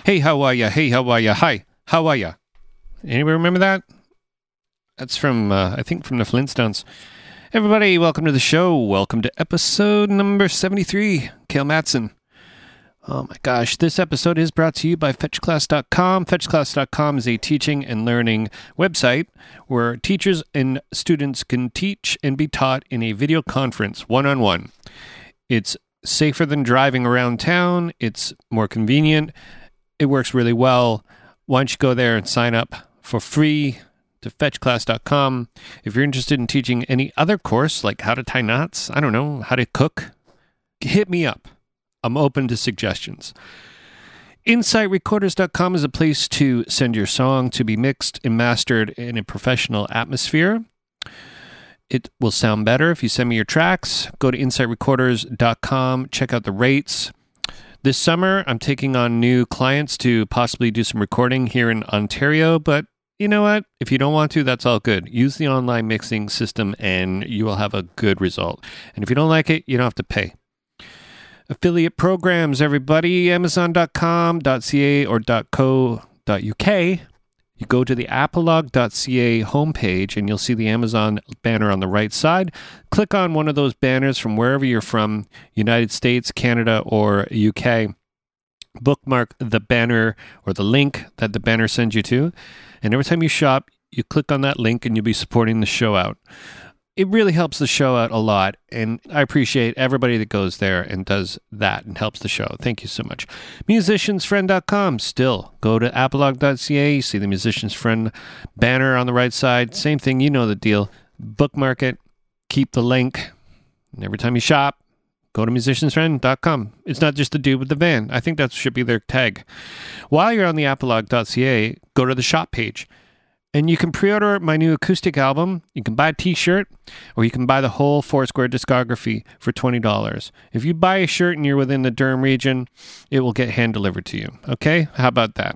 Hey, how are ya? Hey, how are ya? Hi, how are ya? Anybody remember that? That's from, I think, from the Flintstones. Everybody, welcome to the show. Welcome to episode number 73. Cale Matson. Oh my gosh, this episode is brought to you by FetchClass.com. FetchClass.com is a teaching and learning website where teachers and students can teach and be taught in a video conference, one-on-one. It's safer than driving around town. It's more convenient. It works really well. Why don't you go there and sign up for free to FetchClass.com. If you're interested in teaching any other course, like how to tie knots, I don't know, how to cook, hit me up. I'm open to suggestions. InsightRecorders.com is a place to send your song to be mixed and mastered in a professional atmosphere. It will sound better if you send me your tracks. Go to InsightRecorders.com, check out the rates. This summer, I'm taking on new clients to possibly do some recording here in Ontario, but you know what? If you don't want to, that's all good. Use the online mixing system and you will have a good result. And if you don't like it, you don't have to pay. Affiliate programs, everybody, Amazon.com.ca or .co.uk. You go to the apolog.ca homepage and you'll see the Amazon banner on the right side. Click on one of those banners from wherever you're from, United States, Canada, or UK. Bookmark the banner or the link that the banner sends you to. And every time you shop, you click on that link and you'll be supporting the show out. It really helps the show out a lot, and I appreciate everybody that goes there and does that and helps the show. Thank you so much. Musiciansfriend.com. Still, go to apolog.ca. You see the Musician's Friend banner on the right side. Same thing, you know the deal. Bookmark it, keep the link, and every time you shop, go to musiciansfriend.com. It's not just the dude with the van. I think that should be their tag. While you're on the apolog.ca, go to the shop page. And you can pre-order my new acoustic album. You can buy a t-shirt, or you can buy the whole Foursquare discography for $20. If you buy a shirt and you're within the Durham region, it will get hand-delivered to you. Okay? How about that?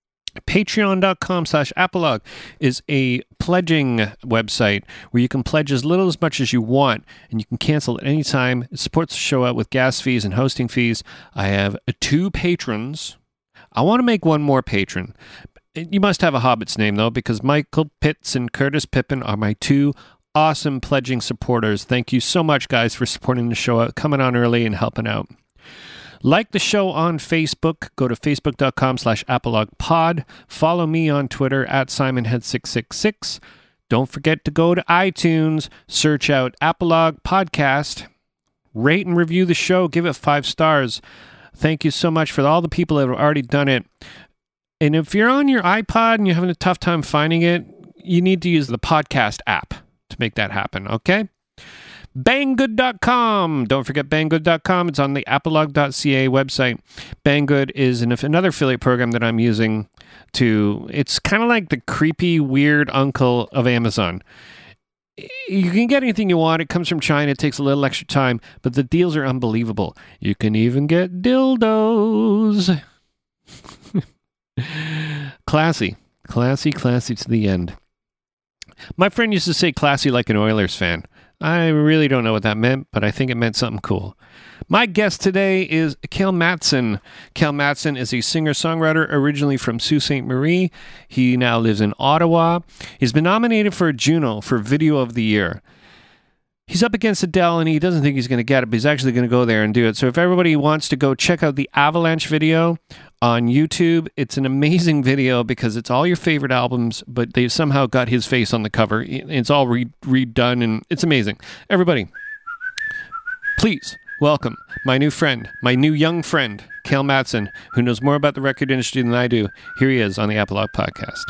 Patreon.com/apolog is a pledging website where you can pledge as little as much as you want, and you can cancel at any time. It supports the show out with gas fees and hosting fees. I have 2 patrons. I want to make one more patron. You must have a Hobbit's name, though, because Michael Pitts and Curtis Pippin are my 2 awesome pledging supporters. Thank you so much, guys, for supporting the show out, coming on early and helping out. Like the show on Facebook. Go to facebook.com/apologpod. Follow me on Twitter @SimonHead666. Don't forget to go to iTunes, search out Apolog Podcast, rate and review the show, give it 5 stars. Thank you so much for all the people that have already done it. And if you're on your iPod and you're having a tough time finding it, you need to use the podcast app to make that happen, okay? Banggood.com. Don't forget Banggood.com. It's on the apolog.ca website. Banggood is another affiliate program that I'm using it's kind of like the creepy, weird uncle of Amazon. You can get anything you want. It comes from China. It takes a little extra time, but the deals are unbelievable. You can even get dildos. Classy to the end. My friend used to say classy like an Oilers fan. I really don't know what that meant, but I think it meant something cool. My guest today is Cale Matson. Cale Matson is a singer-songwriter originally from Sault Ste. Marie. He now lives in Ottawa. He's been nominated for a Juno for Video of the Year. He's up against Adele, and he doesn't think he's going to get it, but he's actually going to go there and do it. So if everybody wants to go check out the Avalanche video on YouTube, it's an amazing video because it's all your favorite albums, but they've somehow got his face on the cover. It's all redone, and it's amazing. Everybody, please welcome my new young friend, Cale Matson, who knows more about the record industry than I do. Here he is on the Apolog Podcast.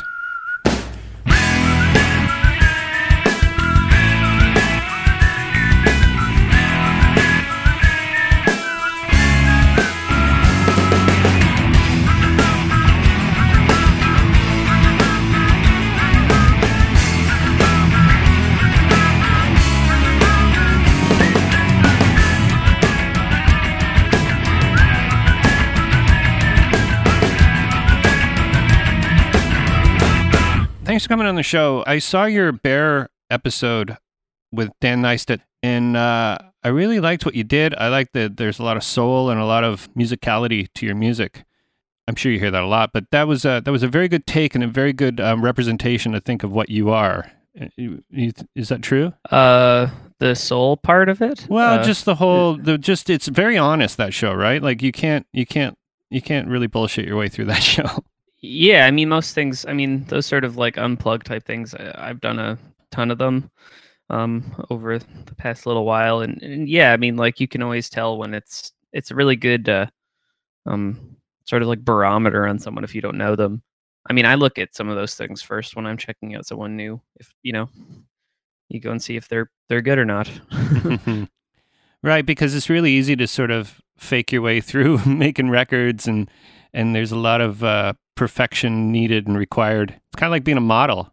Thanks for coming on the show. I saw your Bear episode with Dan Neistat, and I really liked what you did. I like that there's a lot of soul and a lot of musicality to your music. I'm sure you hear that a lot, but that was a very good take and a very good representation, I think, of what you are. Is that true? The soul part of it. Well, just the whole, it's very honest, that show, right? Like you can't really bullshit your way through that show. Yeah, I mean, most things, I mean, those sort of like unplugged type things, I've done a ton of them over the past little while. And yeah, I mean, like you can always tell when it's a really good sort of like barometer on someone if you don't know them. I mean, I look at some of those things first when I'm checking out someone new. If you go and see if they're good or not. Right, because it's really easy to sort of fake your way through making records, and there's a lot of perfection needed and required. It's kind of like being a model.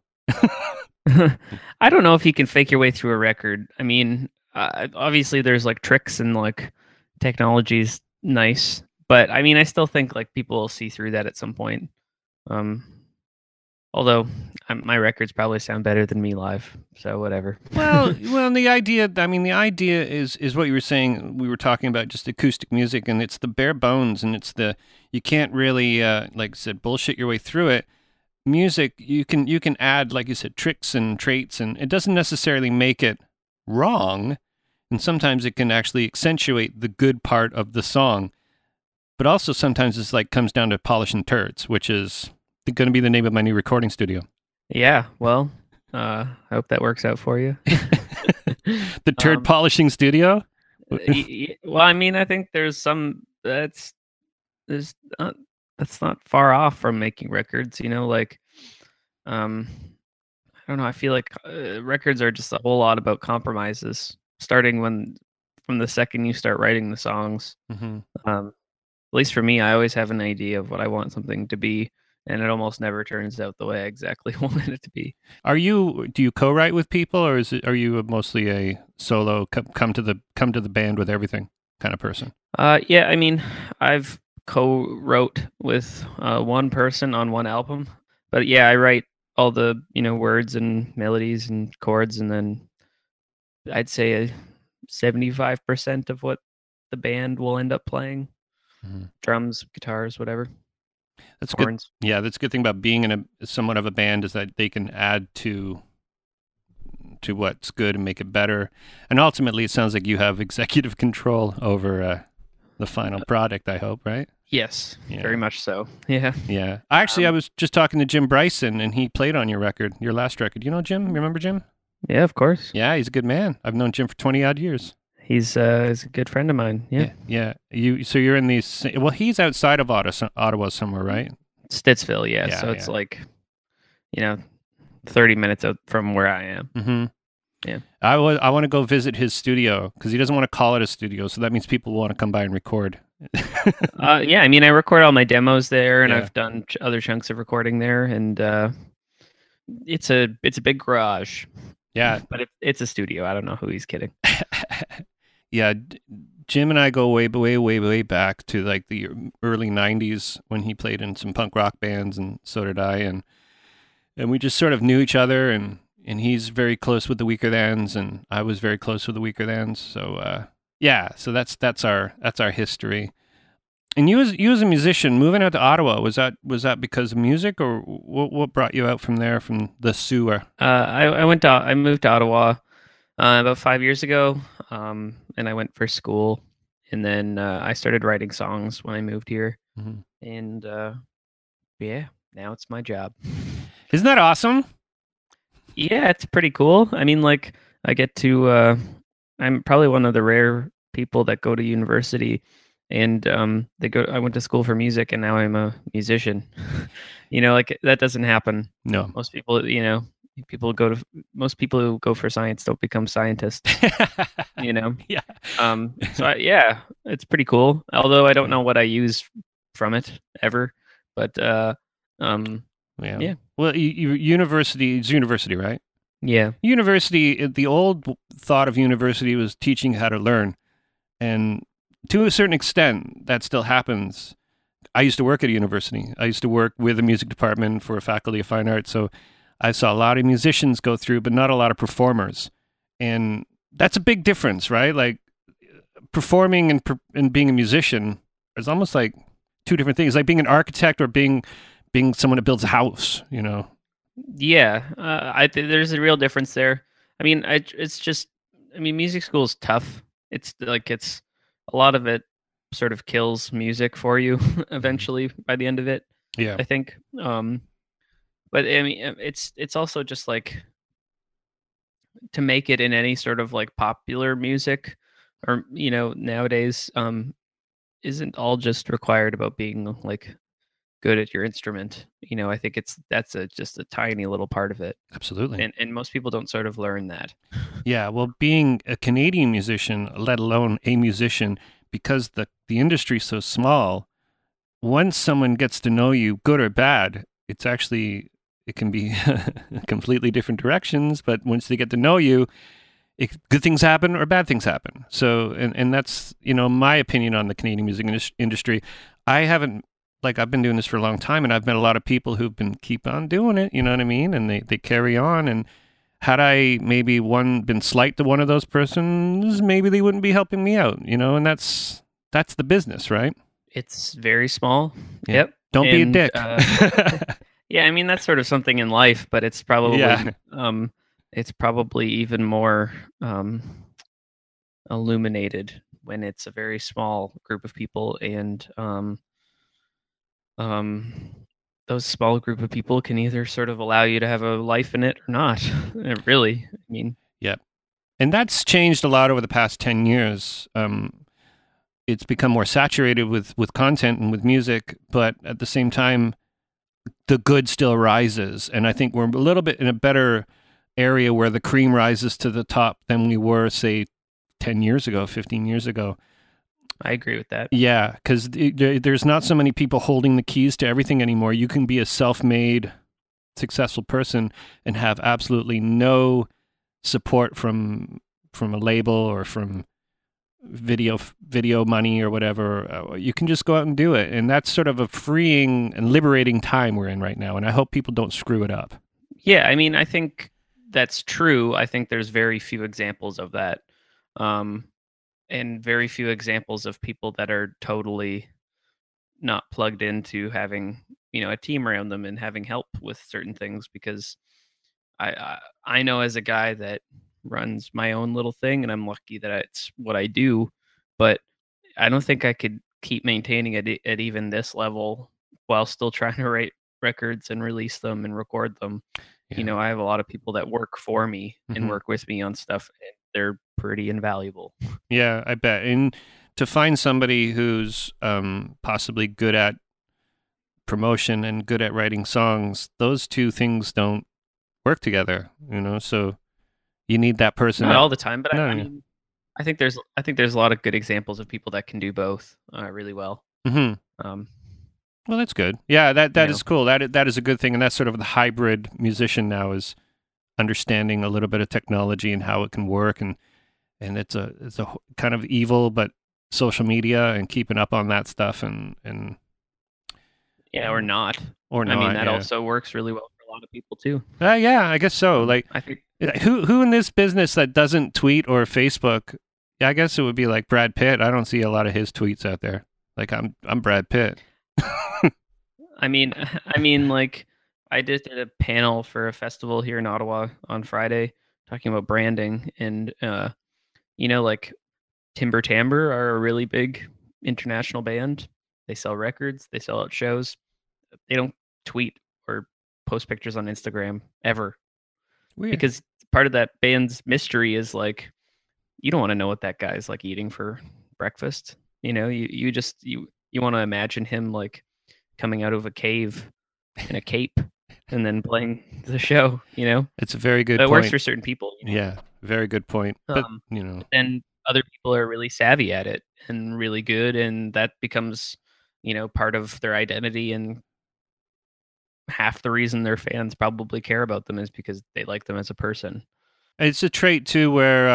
I don't know if you can fake your way through a record. I mean, obviously there's like tricks and like technology's nice, but I mean, I still think like people will see through that at some point. Um, although my records probably sound better than me live, so whatever. Well, the idea. I mean, the idea is what you were saying. We were talking about just acoustic music, and it's the bare bones, and it's the you can't really, like I said, bullshit your way through it. Music, you can add, like you said, tricks and traits, and it doesn't necessarily make it wrong. And sometimes it can actually accentuate the good part of the song. But also sometimes it's like comes down to polishing turds, which is going to be the name of my new recording studio. Yeah, well, I hope that works out for you. The turd polishing studio. Well, I mean, I think there's that's not far off from making records. Like um, I don't know. I feel like records are just a whole lot about compromises, starting from the second you start writing the songs. Mm-hmm. At least for me, I always have an idea of what I want something to be, and it almost never turns out the way I exactly wanted it to be. Do you co-write with people, or are you mostly a solo come to the band with everything kind of person? Yeah, I mean, I've co-wrote with one person on one album, but yeah, I write all the words and melodies and chords, and then I'd say 75% of what the band will end up playing. Mm-hmm. Drums, guitars, whatever. That's horns. good. Yeah, that's a good thing about being in somewhat of a band is that they can add to what's good and make it better. And ultimately, it sounds like you have executive control over the final product. I hope, right? Yes, Yeah. very much so. Yeah. Yeah. Actually, I was just talking to Jim Bryson, and he played on your record, your last record. You know Jim? You remember Jim? Yeah, of course. Yeah, he's a good man. I've known Jim for 20 odd years. He's a good friend of mine. Yeah. Yeah. So you're in these. Well, he's outside of Ottawa somewhere, right? Stittsville. Yeah. So it's like, 30 minutes out from where I am. Mm-hmm. Yeah. I want to go visit his studio because he doesn't want to call it a studio, so that means people want to come by and record. Yeah, I mean, I record all my demos there, and Yeah. I've done other chunks of recording there, and it's a big garage. Yeah. But it's a studio. I don't know who he's kidding. Yeah, Jim and I go way, way, way, way back to like the early '90s when he played in some punk rock bands, and so did I, and we just sort of knew each other, and he's very close with the Weakerthans, and I was very close with the Weakerthans. So yeah, so that's our history. And you as a musician moving out to Ottawa, was that because of music, or what brought you out from there, from the sewer? I moved to Ottawa about 5 years ago, and I went for school, and then I started writing songs when I moved here, Mm-hmm. and yeah, now it's my job. Isn't that awesome? Yeah, it's pretty cool. I mean, like I get to I'm probably one of the rare people that go to university, and I went to school for music, and now I'm a musician. Like that doesn't happen. No. Most people, most people who go for science don't become scientists. Yeah. So yeah, it's pretty cool. Although I don't know what I use from it ever, but Yeah. yeah. Well, university is university, right? Yeah. University, the old thought of university was teaching how to learn. And to a certain extent, that still happens. I used to work at a university. I used to work with a music department for a faculty of fine arts. So I saw a lot of musicians go through, but not a lot of performers. And that's a big difference, right? Like performing and being a musician is almost like two different things, like being an architect or being someone that builds a house, you know. Yeah, I think there's a real difference there. I mean, it's just, I mean, music school is tough. It's like it's a lot of it sort of kills music for you eventually by the end of it. Yeah, I think. But I mean, it's also just like to make it in any sort of like popular music, or nowadays, isn't all just required about being like good at your instrument. I think that's just a tiny little part of it, absolutely. and most people don't sort of learn that. Yeah, well, being a Canadian musician, let alone a musician, because the industry's so small, once someone gets to know you, good or bad, it can be completely different directions. But once they get to know you, good things happen or bad things happen. So, and that's my opinion on the Canadian music industry. I haven't I've been doing this for a long time, and I've met a lot of people who've been keep on doing it. You know what I mean? And they carry on. And had I maybe been slight to one of those persons, maybe they wouldn't be helping me out. And that's the business, right? It's very small. Yeah. Yep. Don't be a And, dick. yeah, I mean that's sort of something in life, but it's probably Yeah. it's probably even more illuminated when it's a very small group of people, and um, those small group of people can either sort of allow you to have a life in it or not. Really, I mean, Yep. And that's changed a lot over the past 10 years. It's become more saturated with content and with music, but at the same time, the good still rises. And I think we're a little bit in a better area where the cream rises to the top than we were, say, 10 years ago, 15 years ago. I agree with that. Yeah, because there's not so many people holding the keys to everything anymore. You can be a self-made, successful person and have absolutely no support from a label or from video money or whatever. You can just go out and do it, and that's sort of a freeing and liberating time we're in right now. And I hope people don't screw it up. Yeah, I mean, I think that's true. I think there's very few examples of that. And very few examples of people that are totally not plugged into having a team around them and having help with certain things, because I know as a guy that runs my own little thing, and I'm lucky that it's what I do, but I don't think I could keep maintaining it at even this level while still trying to write records and release them and record them. Yeah. I have a lot of people that work for me and Mhm. work with me on stuff, and they're pretty invaluable. Yeah, I bet. And to find somebody who's possibly good at promotion and good at writing songs, those two things don't work together, So you need that person. Not all the time, but No, I no. mean, I think there's a lot of good examples of people that can do both really well. Hmm. Um, Well, that's good. Yeah, that you is know, cool. That is a good thing, and that's sort of the hybrid musician now, is understanding a little bit of technology and how it can work, and it's a kind of evil, but social media and keeping up on that stuff and yeah, or not. or I mean, not. that Yeah. also works really well for a lot of people too. Yeah, I guess so. Like, I think who in this business that doesn't tweet or Facebook? Yeah, I guess it would be like Brad Pitt. I don't see a lot of his tweets out there. Like, I'm Brad Pitt. I mean, I mean, like, I did a panel for a festival here in Ottawa on Friday talking about branding, and like Timber Timbre are a really big international band. They sell records, they sell out shows. They don't tweet or post pictures on Instagram ever, Weird. because part of that band's mystery is like you don't want to know what that guy's like eating for breakfast. You just you want to imagine him like coming out of a cave in a cape and then playing the show. It's a very good That works point. for certain people. Yeah, very good point. But And other people are really savvy at it and really good, and that becomes part of their identity, and half the reason their fans probably care about them is because they like them as a person. it's a trait too, where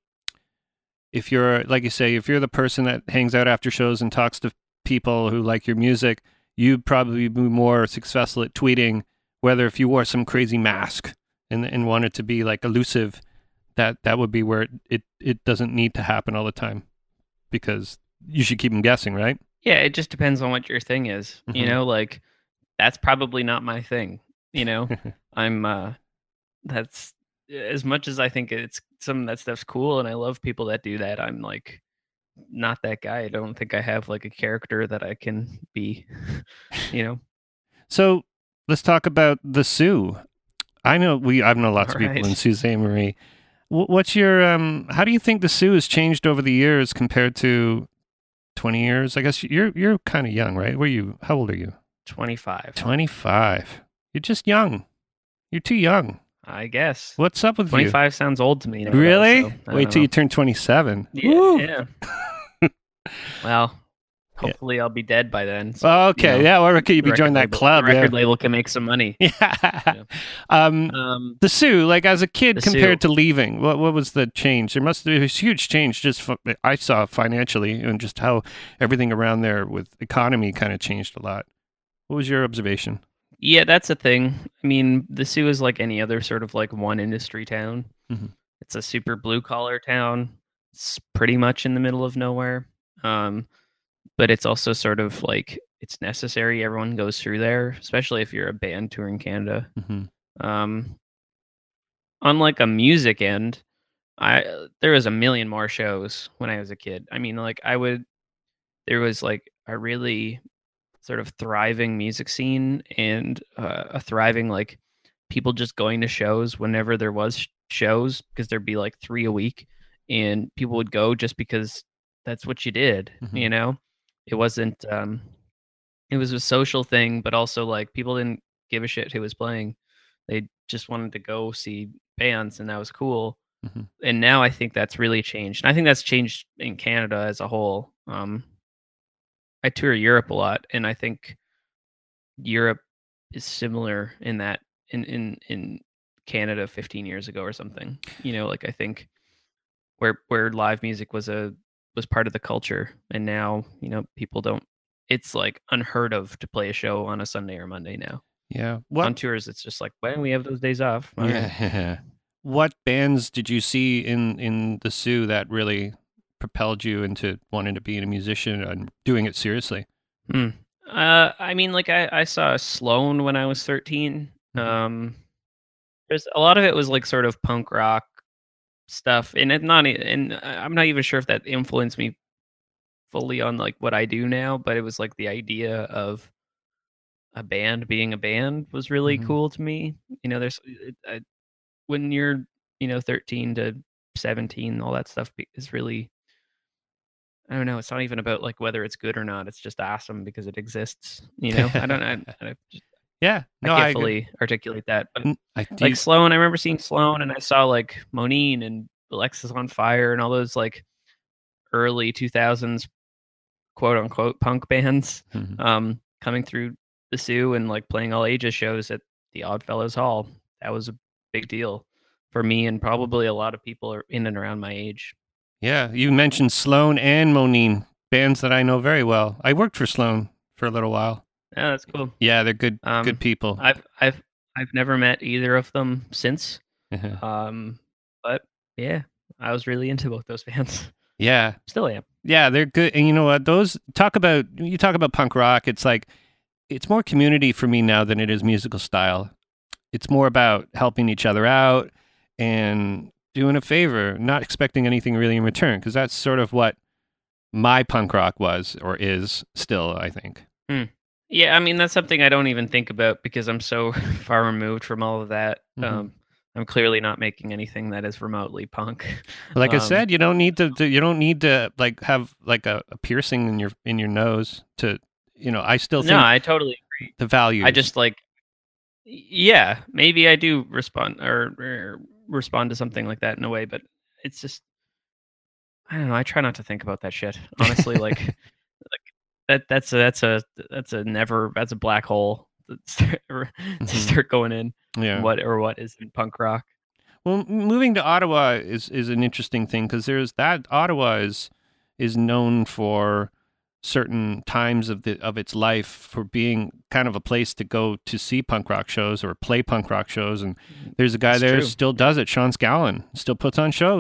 if you're, like you say, if you're the person that hangs out after shows and talks to people who like your music, you'd probably be more successful at tweeting. Whether if you wore some crazy mask and wanted to be like elusive, that would be where it doesn't need to happen all the time, because you should keep them guessing, right? Yeah, it just depends on what your thing is. You Mhm. know, like that's probably not my thing. You know, I'm that's as much as I think it's some of that stuff's cool and I love people that do that, I'm like not that guy. I don't think I have like a character that I can be, you know. So let's talk about the Sioux. I've known lots All of people in right. Sault Ste. Marie. What's your how do you think the Sioux has changed over the years compared to 20 years? I guess you're kind of young, right? How old are you? 25. 25. You're just young. You're too young. I guess. What's up with you? 25 sounds old to me now though, Really? so I Wait don't till you know. turn 27. Yeah, Woo! yeah. Well, Yeah. hopefully I'll be dead by then, so Oh, okay. Yeah, well, okay, you the be joining record that label the club, yeah. record label can make some money. Yeah. Yeah. um, Um, the Sioux, like as a kid the Sioux. compared to leaving, what was the change? There must be a huge change I saw financially and just how everything around there with economy kind of changed a lot. What was your observation? Yeah, that's a thing. I mean, the Sioux is like any other sort of like one industry town. Hmm. It's a super blue collar town. It's pretty much in the middle of nowhere. Um, but it's also sort of like it's necessary. Everyone goes through there, especially if you're a band touring Canada. Hmm. Um, unlike a music end, I there was a million more shows when I was a kid. I mean, like there was like a really sort of thriving music scene and a thriving like people just going to shows whenever there was shows because there'd be like 3 a week and people would go just because that's what you did, Hmm. you know? It wasn't it was a social thing, but also like people didn't give a shit who was playing. They just wanted to go see bands and that was cool. Hmm. And now I think that's really changed. And I think that's changed in Canada as a whole. I tour Europe a lot and I think Europe is similar in that in Canada 15 years ago or something. You know, like I think where live music was part of the culture and now, people don't it's like unheard of to play a show on a Sunday or Monday now. Yeah. On tours it's just like, when we have those days off. All right. Yeah. What bands did you see in the Sioux that really propelled you into wanting to be a musician and doing it seriously? Hmm. I mean, like I saw Sloan when I was 13. Hmm. There's a lot of it was like sort of punk rock stuff, and I'm not even sure if that influenced me fully on like what I do now, but it was like the idea of a band being a band was really Hmm. cool to me. When you're 13 to 17, all that stuff is really, I don't know. It's not even about like whether it's good or not. It's just awesome because it exists. I don't. Yeah. I No, can't I agree. fully articulate that, but I do. like Sloan, I remember seeing Sloan, and I saw like Moneen and Alexis on Fire and all those like early 2000s quote unquote punk bands Mhm. coming through the Sioux and like playing all ages shows at the Oddfellows Hall. That was a big deal for me and probably a lot of people are in and around my age. Yeah, you mentioned Sloan and Moneen, bands that I know very well. I worked for Sloan for a little while. Yeah, that's cool. Yeah, they're good Um, people. I've never met either of them since. Uh-huh. But yeah, I was really into both those bands. Yeah. Still am. Yeah, they're good. And you know what? You talk about punk rock, it's like it's more community for me now than it is musical style. It's more about helping each other out and doing a favor, not expecting anything really in return, because that's sort of what my punk rock was or is still, I think. Hmm. Yeah, I mean that's something I don't even think about because I'm so far removed from all of that. Hmm. I'm clearly not making anything that is remotely punk. Like I Um, said, you don't need you don't need to like have like a piercing in your nose to, I still no, think I totally agree. the I values. just like, yeah, maybe I do respond or respond to something like that in a way, but it's just I don't know. I try not to think about that shit. Honestly, like that's a black hole to Hmm. start going in. Yeah. What is in punk rock? Well, moving to Ottawa is an interesting thing because there's that Ottawa is known for certain times of its life for being kind of a place to go to see punk rock shows or play punk rock shows. And there's a guy It's there who true. still Yeah. does it. Sean Scallon still puts on shows.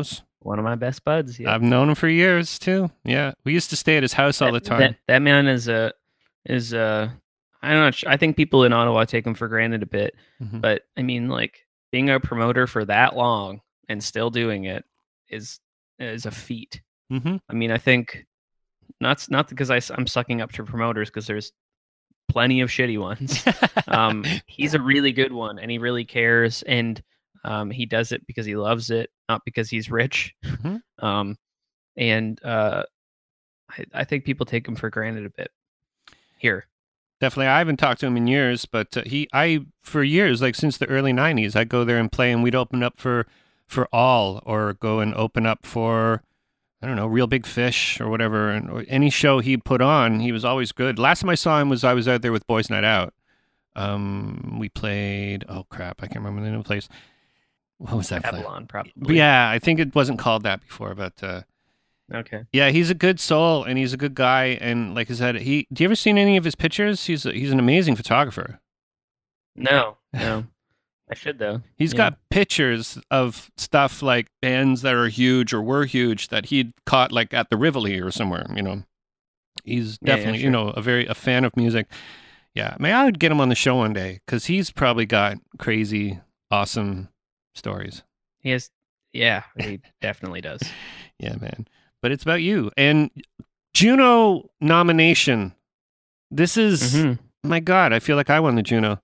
one of my best buds. Yep. I've known him for years too. Yeah, we used to stay at his house all the time. That man is I don't know. I think people in Ottawa take him for granted a bit, Hmm. but I mean, like being a promoter for that long and still doing it is is a feat. Hmm. I mean, I think not because I'm sucking up to promoters because there's plenty of shitty ones. He's a really good one, and he really cares, and he does it because he loves it, not because he's rich. Hmm. Um, and I think people take him for granted a bit here. Definitely, I haven't talked to him in years, but for years, like since the early '90s, I'd go there and play, and we'd open up for All, or go and open up for, I don't know, Real Big Fish or whatever, and or any show he put on, he was always good. Last time I saw him was I was out there with Boys Night Out. We played. Oh crap, I can't remember the name of the place. What was that place? Babylon, But probably. yeah, I think it wasn't called that before, but Okay. yeah, he's a good soul and he's a good guy. And like I said, he. Do you ever seen any of his pictures? He's an amazing photographer. No, no. I should though. He's Yeah. got pictures of stuff like bands that are huge or were huge that he'd caught like at the Rivoli or somewhere. He's Yeah, yeah, definitely sure. a fan of music. Yeah, maybe I would get him on the show one day because he's probably got crazy, awesome stories. He has yeah, he definitely does. Yeah, man. But it's about you and Juno nomination. This is Hmm. my God. I feel like I won the Juno.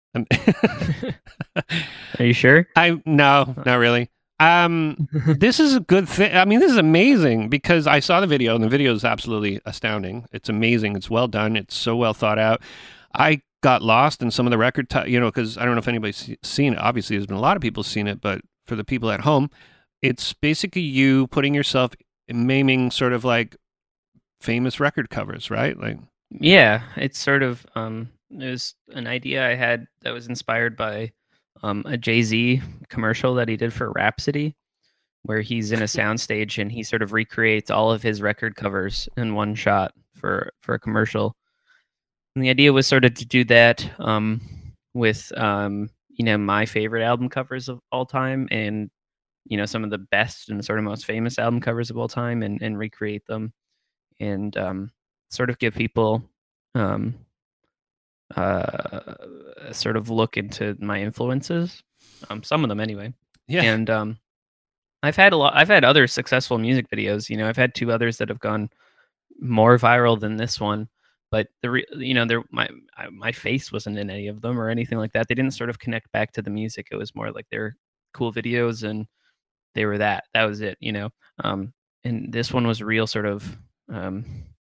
Are you sure? I no, not really. This is a good thing. I mean, this is amazing because I saw the video and the video is absolutely astounding. It's amazing. It's well done. It's so well thought out. I got lost in some of the record, because I don't know if anybody's seen it. Obviously, there's been a lot of people seen it, but for the people at home, it's basically you putting yourself maiming sort of like famous record covers, right? Like, Yeah, it's sort of it was an idea I had that was inspired by a Jay-Z commercial that he did for Rhapsody, where he's in a soundstage and he sort of recreates all of his record covers in one shot for a commercial. And the idea was sort of to do that with my favorite album covers of all time, and some of the best and sort of most famous album covers of all time, and recreate them, and sort of give people um, a sort of look into my influences, some of them anyway. yeah, And I've had other successful music videos. I've had two others that have gone more viral than this one, but my face wasn't in any of them or anything like that. They didn't sort of connect back to the music. It was more like they're cool videos and they were that was it. And this one was real sort of um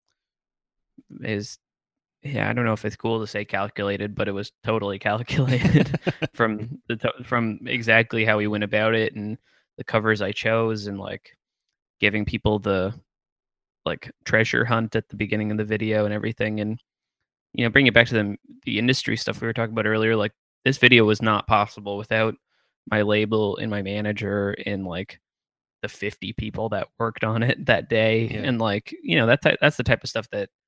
is yeah, I don't know if it's cool to say calculated, but it was totally calculated from exactly how we went about it and the covers I chose, and like giving people the like treasure hunt at the beginning of the video and everything. And bring it back to the industry stuff we were talking about earlier. Like this video was not possible without my label and my manager and like the 50 people that worked on it that day. yeah. And like that's the type of stuff that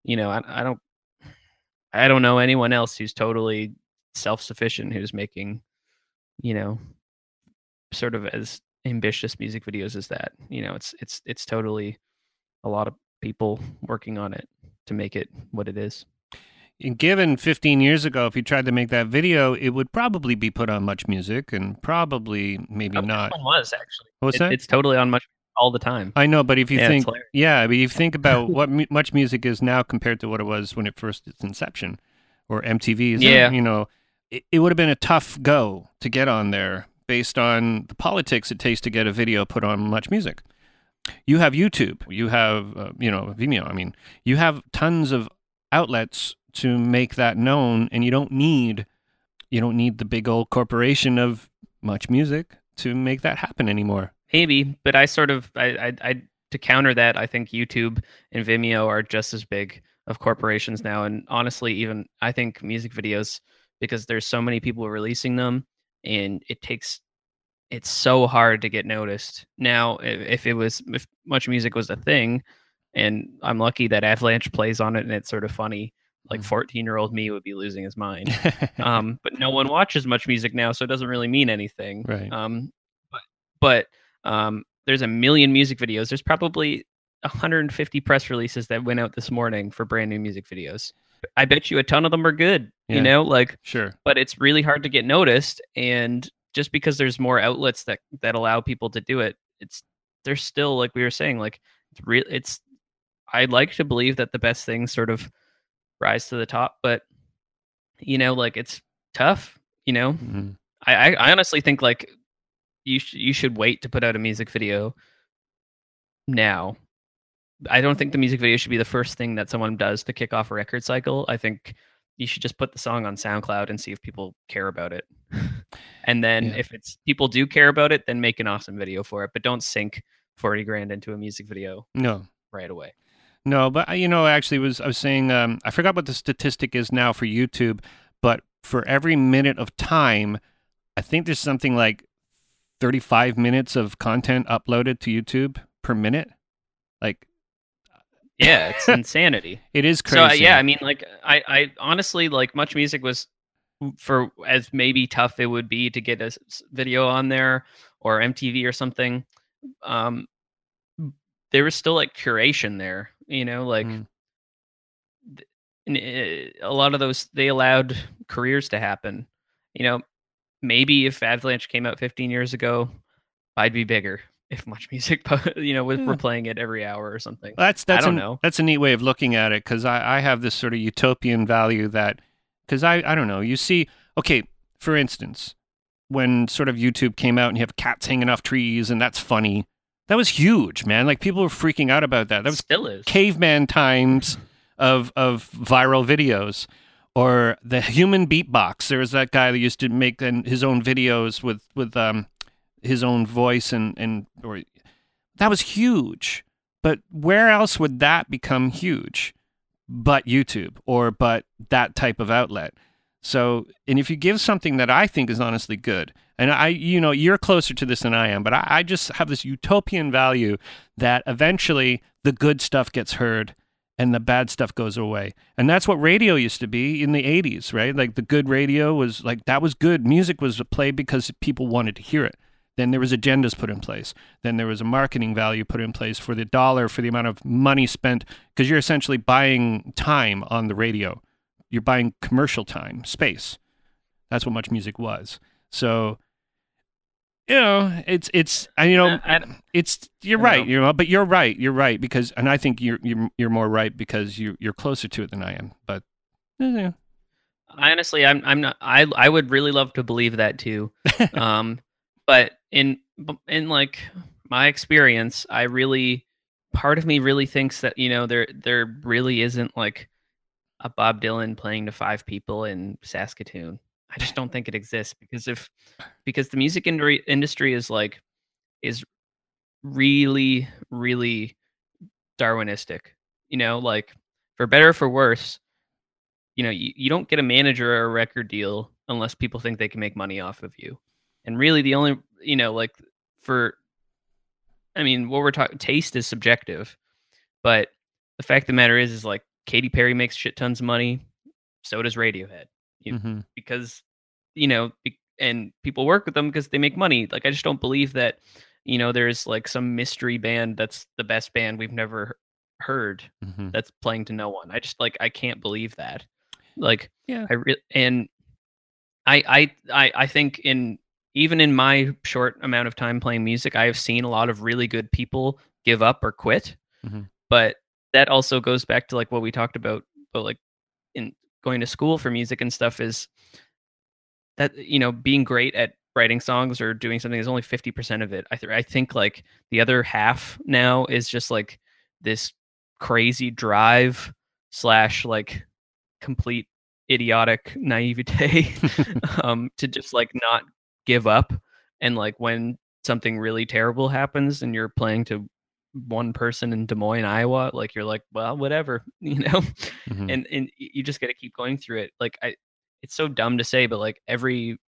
I don't know anyone else who's totally self-sufficient who's making you know sort of as ambitious music videos as that. It's totally a lot of people working on it to make it what it is. And given 15 years ago, if you tried to make that video, it would probably be put on Much Music and probably maybe Oh, this not. one was actually. What's that? It's totally on much all the time. I know, but if you Yeah, it's think, hilarious. yeah, but if you think about what Much Music is now compared to what it was when it first its inception, or MTV, Yeah, it would have been a tough go to get on there based on the politics it takes to get a video put on Much Music. You have YouTube, you have Vimeo. I mean, you have tons of outlets to make that known, and you don't need the big old corporation of Much Music to make that happen anymore. maybe, but I sort of I to counter that, I think YouTube and Vimeo are just as big of corporations now, and honestly, even I think music videos, because there's so many people releasing them, and it's so hard to get noticed now. If Much Music was a thing, and I'm lucky that Avalanche plays on it, and it's sort of funny. Like 14-year-old me would be losing his mind. But no one watches Much Music now, so it doesn't really mean anything. Right. But but there's a million music videos. There's probably 150 press releases that went out this morning for brand new music videos. I bet you a ton of them are good, Yeah. like, Sure. but it's really hard to get noticed. And just because there's more outlets that allow people to do it, there's still, like we were saying, like I'd like to believe that the best things sort of rise to the top, but like it's tough. Mm-hmm. I honestly think like you should wait to put out a music video now. I don't think the music video should be the first thing that someone does to kick off a record cycle. I think you should just put the song on SoundCloud and see if people care about it. And then if it's people do care about it, then make an awesome video for it. But don't sink 40 grand into a music video right away. No, but actually I was saying, I forgot what the statistic is now for YouTube, but for every minute of time, I think there's something like 35 minutes of content uploaded to YouTube per minute. Like, yeah, it's insanity. It is crazy. So yeah, I mean, like I honestly, like, Much Music was, for as maybe tough it would be to get a video on there or MTV or something, there was still like curation there, like a lot of those, they allowed careers to happen. Maybe if Avalanche came out 15 years ago, I'd be bigger. If Much Music, we're playing it every hour or something. I don't know. That's a neat way of looking at it, because I have this sort of utopian value that, because I don't know, you see, okay, for instance, when sort of YouTube came out and you have cats hanging off trees and that's funny, that was huge, man. Like, people were freaking out about that. That was still is caveman times of viral videos. Or the human beatbox. There was that guy that used to make his own videos with his own voice, or that was huge. But where else would that become huge but YouTube, or but that type of outlet? So, and if you give something that I think is honestly good, and you're closer to this than I am, but I just have this utopian value that eventually the good stuff gets heard and the bad stuff goes away. And that's what radio used to be in the 80s, right? Like, the good radio was like, that was good. Music was played because people wanted to hear it. Then there was agendas put in place. Then there was a marketing value put in place for the dollar, for the amount of money spent, because you're essentially buying time on the radio. You're buying commercial time, space. That's what Much Music was. So, it's you're right, but you're right because, and I think you're more right because you're closer to it than I am. But yeah. Honestly, I'm not. I would really love to believe that too. But in like my experience, part of me really thinks that there really isn't like a Bob Dylan playing to 5 people in Saskatoon. I just don't think it exists because the music industry is really, really Darwinistic. Like, for better or for worse, you don't get a manager or a record deal unless people think they can make money off of you. And really the only, like, what we're talking, taste is subjective, but the fact of the matter is like Katy Perry makes shit tons of money. So does Radiohead, because, and people work with them because they make money. Like, I just don't believe that, there's like some mystery band that's the best band we've never heard that's playing to no one. I just, like, I can't believe that. Like, yeah, I think even in my short amount of time playing music, I have seen a lot of really good people give up or quit. But that also goes back to like what we talked about like in going to school for music and stuff, is that, being great at writing songs or doing something is only 50% of it. I think like the other half now is just like this crazy drive / like complete idiotic naivete to just like not give up. And like when something really terrible happens and you're playing to one person in Des Moines, Iowa, like, you're like, well, whatever, and you just got to keep going through it. Like, it's so dumb to say, but like if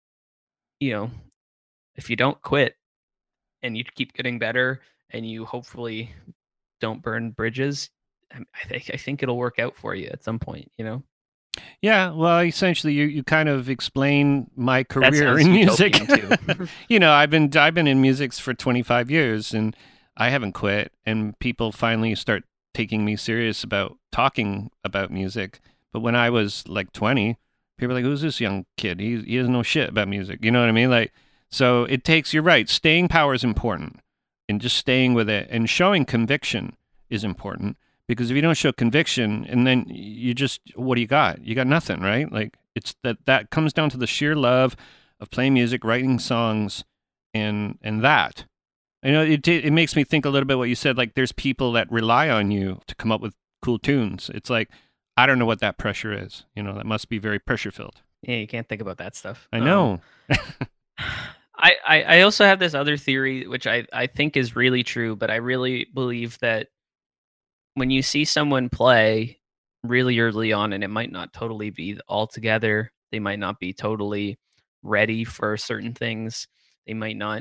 you don't quit and you keep getting better and you hopefully don't burn bridges, I think it'll work out for you at some point. Yeah, well, essentially, you kind of explain my That career sounds in music. utopian too. I've been in music for 25 years, and I haven't quit. And people finally start taking me serious about talking about music. But when I was like 20, people were like, "Who's this young kid? He doesn't know shit about music." You know what I mean? Like, so it takes. You're right. Staying power is important, and just staying with it and showing conviction is important because if you don't show conviction and then you just what do you got? You got nothing, right? Like it's that comes down to the sheer love of playing music, writing songs, and that. It makes me think a little bit what you said. Like there's people that rely on you to come up with cool tunes. It's like I don't know what that pressure is. That must be very pressure filled. Yeah, you can't think about that stuff. I know. I also have this other theory, which I think is really true, but I really believe that when you see someone play really early on, and it might not totally be all together, they might not be totally ready for certain things, they might not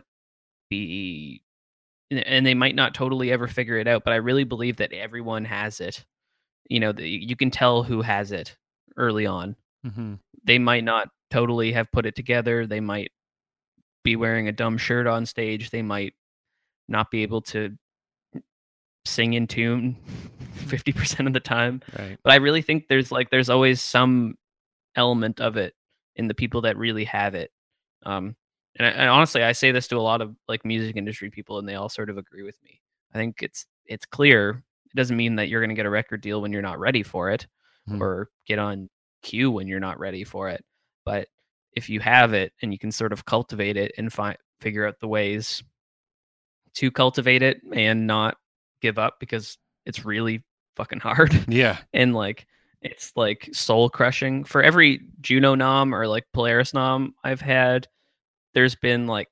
be, and they might not totally ever figure it out. But I really believe that everyone has it. You can tell who has it early on. Hmm. They might not totally have put it together. They might be wearing a dumb shirt on stage. They might not be able to sing in tune 50% of the time. Right. But I really think there's always some element of it in the people that really have it. Um, and honestly, I say this to a lot of like music industry people, and they all sort of agree with me. I think it's clear. It doesn't mean that you're going to get a record deal when you're not ready for it, Mhm. or get on cue when you're not ready for it. But if you have it and you can sort of cultivate it and figure out the ways to cultivate it and not give up, because it's really fucking hard. Yeah. And like it's like soul crushing. For every Juno nom or like Polaris nom I've had, there's been like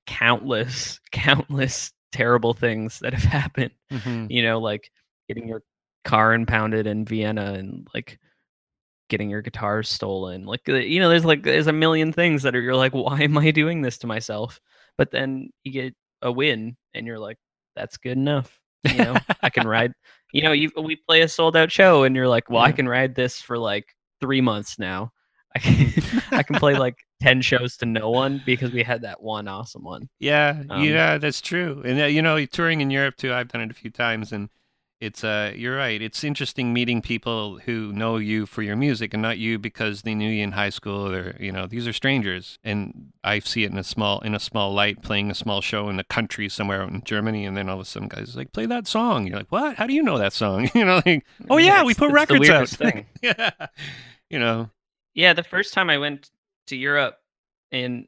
countless terrible things that have happened. Hmm. Like getting your car impounded in Vienna, and like getting your guitar stolen. Like there's a million things that you're like, why am I doing this to myself? But then you get a win and you're like, that's good enough. I can ride. We play a sold out show and you're like, well, I Yeah. can ride this for like 3 months now. I can I can play like 10 shows to no one because we had that one awesome one. Yeah, Um, yeah, that's true. And touring in Europe too, I've done it a few times and it's you're right. It's interesting meeting people who know you for your music and not you because they knew you in high school or, these are strangers. And I see it in a small light playing a small show in the country somewhere out in Germany and then all of a sudden guys like play that song. You're like, "What? How do you know that song?" Like, "Oh yeah, yeah, we it's put it's the records out." weirdest thing. Yeah. You know. Yeah, the first time I went to Europe, and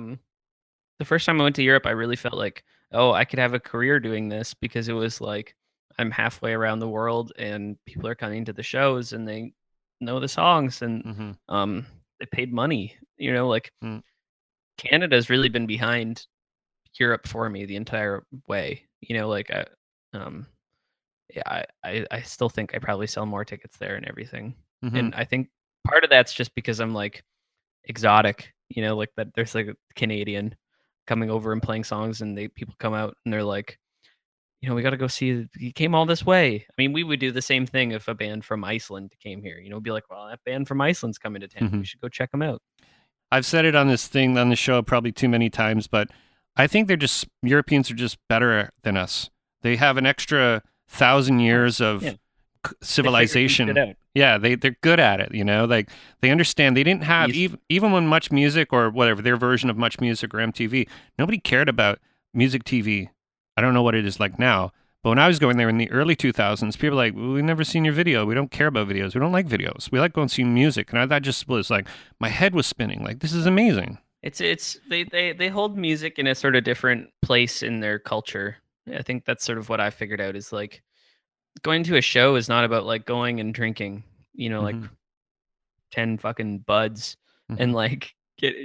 the first time I went to Europe, I really felt like, oh, I could have a career doing this, because it was like I'm halfway around the world and people are coming to the shows and they know the songs, and Mhm. they paid money. Like Mm. Canada's really been behind Europe for me the entire way. Like um yeah, I still think I probably sell more tickets there and everything. Mhm. And I think part of that's just because I'm like exotic, like that there's like a Canadian coming over and playing songs, and people come out and they're like, we got to go see, he came all this way. I mean, we would do the same thing if a band from Iceland came here, be like, well, that band from Iceland's coming to town. We Mhm. should go check them out. I've said it on the show probably too many times, but I think Europeans are just better than us. They have an extra 1,000 years Yeah. of They figure some shit civilization. out. Yeah, they're good at it. Like they understand. They didn't have East. even when Much Music or whatever their version of Much Music or MTV. Nobody cared about music TV. I don't know what it is like now, but when I was going there in the early 2000s, people were like, well, "We've never seen your video. We don't care about videos. We don't like videos. We like going to see music." And that just was like my head was spinning. Like this is amazing. It's they hold music in a sort of different place in their culture. I think that's sort of what I figured out, is like going to a show is not about like going and drinking, like Hmm. 10 fucking buds, Hmm. and like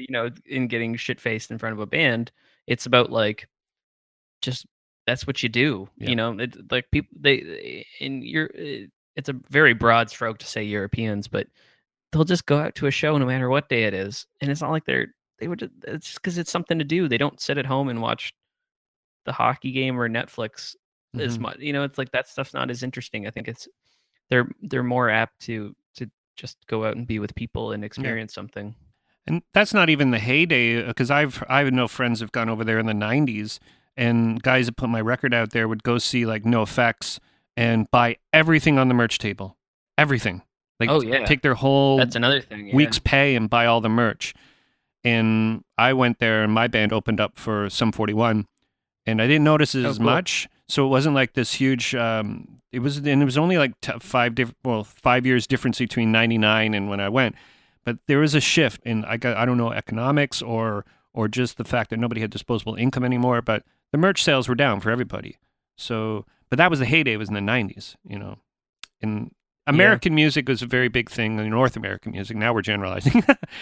in getting shit faced in front of a band. It's about like just that's what you do. Yeah. Like people they in your it's a very broad stroke to say Europeans, but they'll just go out to a show no matter what day it is, and it's not like they would. It's just because it's something to do. They don't sit at home and watch the hockey game or Netflix as Hmm. much. It's like that stuff's not as interesting. I think they're more apt to just go out and be with people and experience something. And that's not even the heyday, because I know friends have gone over there in the '90s, and guys that put my record out there would go see like No Effects and buy everything on the merch table, everything. Like, Oh yeah, take their whole that's another thing. Yeah. week's pay and buy all the merch. And I went there, and my band opened up for Sum 41, and I didn't notice it as cool. much. So it wasn't like this huge. It was only like 5 years difference between '99 and when I went. But there was a shift, and I don't know, economics or just the fact that nobody had disposable income anymore. But the merch sales were down for everybody. So, but that was the heyday. It was in the '90s, and American music was a very big thing. North American music. Now we're generalizing,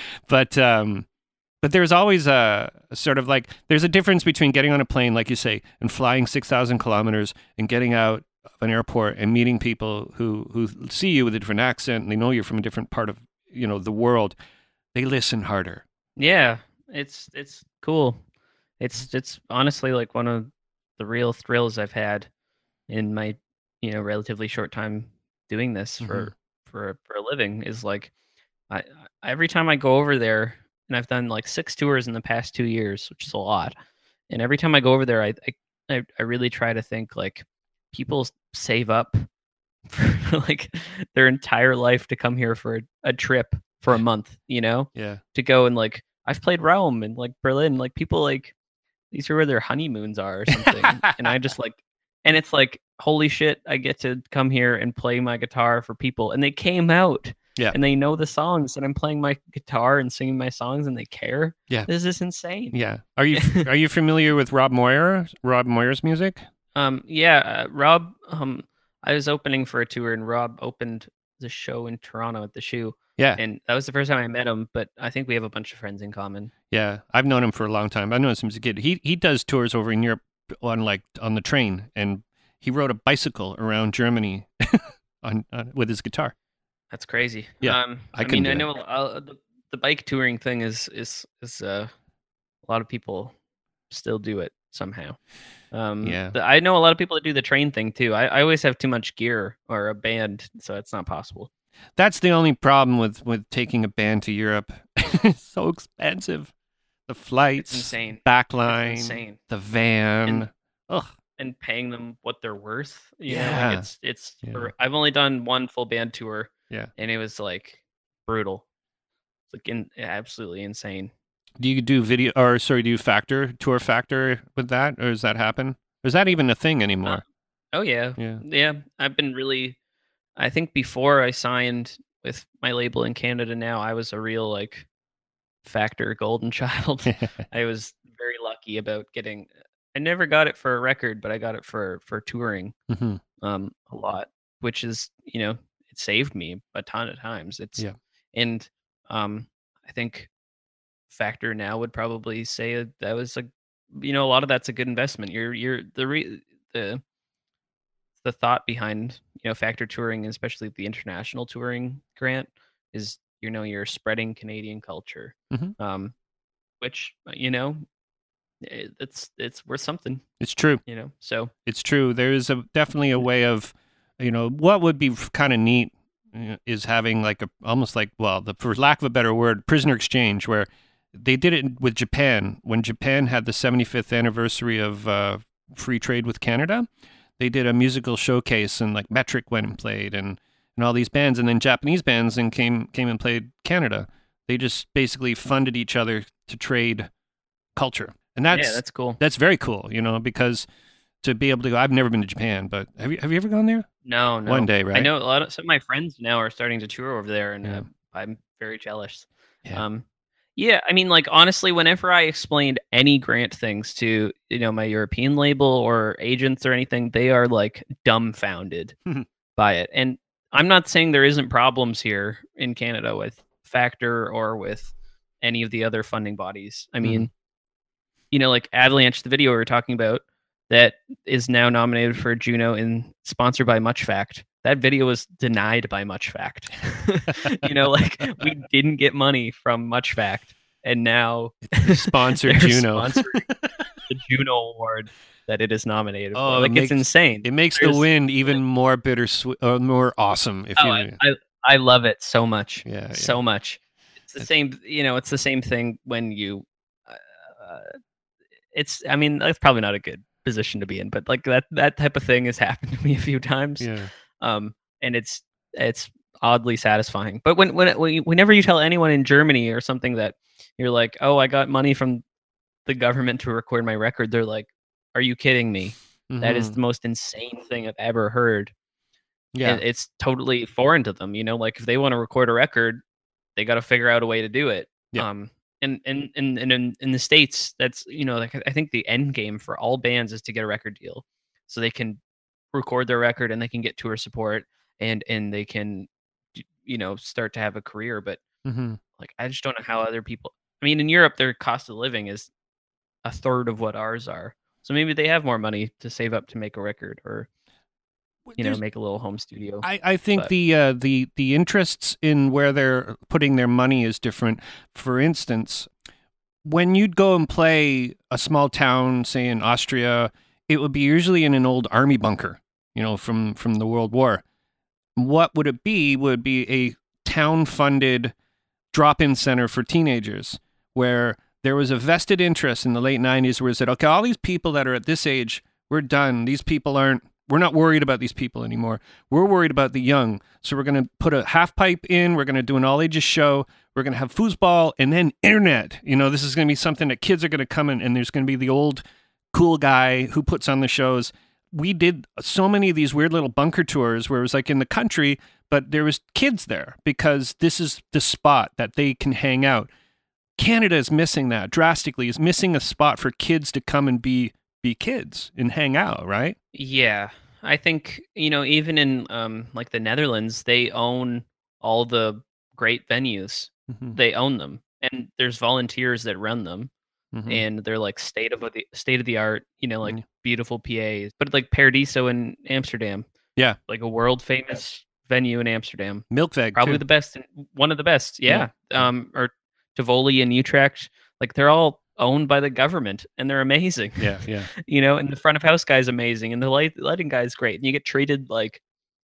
but there's always a sort of like, there's a difference between getting on a plane, like you say, and flying 6,000 kilometers and getting out of an airport and meeting people who see you with a different accent and they know you're from a different part of, the world. They listen harder. Yeah, it's cool. It's honestly like one of the real thrills I've had in my, relatively short time doing this for a living, is like, I every time I go over there, and I've done like 6 tours in the past 2 years, which is a lot. And every time I go over there, I really try to think like, people save up for like their entire life to come here for a trip for a month, Yeah. to go and like, I've played Rome and like Berlin, like people like, these are where their honeymoons are or something. And I just like, and it's like, holy shit, I get to come here and play my guitar for people. And they came out. Yeah. And they know the songs, and I'm playing my guitar and singing my songs, and they care. Yeah. This is insane. Yeah. Are you familiar with Rob Moyer? Rob Moyer's music? Rob, I was opening for a tour, and Rob opened the show in Toronto at the Shoe. Yeah. And that was the first time I met him, but I think we have a bunch of friends in common. Yeah. I've known him for a long time. I've known him since a kid. He does tours over in Europe on the train, and he rode a bicycle around Germany on with his guitar. That's crazy. Yeah, I know the bike touring thing is a lot of people still do it somehow. I know a lot of people that do the train thing too. I always have too much gear or a band, so it's not possible. That's the only problem with taking a band to Europe. It's so expensive. The flights, it's insane. Backline, it's insane. The van. And paying them what they're worth. Yeah. It's I've only done one full band tour. Yeah. And it was like brutal. It's like absolutely insane. Do you do do you tour factor with that, or does that happen? Or is that even a thing anymore? Oh yeah. Yeah. I've been really, I think before I signed with my label in Canada now, I was a real like factor golden child. I was very lucky about getting, I never got it for a record, but I got it for touring a lot, which is, it saved me a ton of times. And I think Factor now would probably say that was a lot of that's a good investment. You're the thought behind Factor touring, especially the international touring grant, is you're spreading Canadian culture, which it's worth something. It's true. So it's true. There is definitely a way of, what would be kind of neat is having like almost like, for lack of a better word, prisoner exchange, where they did it with Japan. When Japan had the 75th anniversary of free trade with Canada, they did a musical showcase, and like Metric went and played, and all these bands, and then Japanese bands and came and played Canada. They just basically funded each other to trade culture. And that's cool. That's very cool, because to be able to go, I've never been to Japan, but have you ever gone there? No. One day, right? I know some of my friends now are starting to tour over there, and I'm very jealous. Yeah. I mean, like, honestly, whenever I explained any grant things to, my European label or agents or anything, they are like dumbfounded by it. And I'm not saying there isn't problems here in Canada with Factor or with any of the other funding bodies. I mean, like Avalanche, the video we were talking about, that is now nominated for Juno and sponsored by MuchFact. That video was denied by MuchFact. Like, we didn't get money from MuchFact, and now sponsored Juno, sponsoring the Juno Award that it is nominated for. It's insane. It makes the win even more bittersweet or more awesome. I love it so much, Yeah, yeah. so much. It's the same, it's the same thing when you. Uh, it's, I mean, that's probably not a good position to be in, but like that type of thing has happened to me a few times, Yeah. and it's oddly satisfying. But whenever you tell anyone in Germany or something that you're like, oh, I got money from the government to record my record, they're like, are you kidding me? That is Hmm. the most insane thing I've ever heard. Yeah. And it's totally foreign to them, like if they want to record a record, they got to figure out a way to do it. Yeah. And in the States, that's, like I think the end game for all bands is to get a record deal so they can record their record and they can get tour support, and they can, start to have a career. But Hmm. like, I just don't know how other people, I mean, in Europe, their cost of living is a third of what ours are. So maybe they have more money to save up to make a record, or, There's make a little home studio. I think But the interests in where they're putting their money is different. For instance, when you'd go and play a small town, say in Austria, it would be usually in an old army bunker, from the World War. What would it be? Would be a town funded drop-in center for teenagers where there was a vested interest in the late 90s where it said, okay, all these people that are at this age, we're done. These people aren't, we're not worried about these people anymore. We're worried about the young. So we're going to put a half pipe in. We're going to do an all ages show. We're going to have foosball and then internet. This is going to be something that kids are going to come in, and there's going to be the old cool guy who puts on the shows. We did so many of these weird little bunker tours where it was like in the country, but there was kids there because this is the spot that they can hang out. Canada is missing that drastically. Is missing a spot for kids to come and be kids and hang out, right? yeah, I think, even in like the Netherlands, they own all the great venues. Mm-hmm. They own them, and there's volunteers that run them, Mm-hmm. and they're like state of the art, like beautiful PAs. But like Paradiso in Amsterdam, Yeah, like a world famous venue in Amsterdam, Milkveg probably too. the best, one of the best. Yeah. Yeah. Or Tivoli in Utrecht, like they're all owned by the government, and they're amazing. Yeah, yeah, And the front of house guy is amazing, and the lighting guy is great, and you get treated like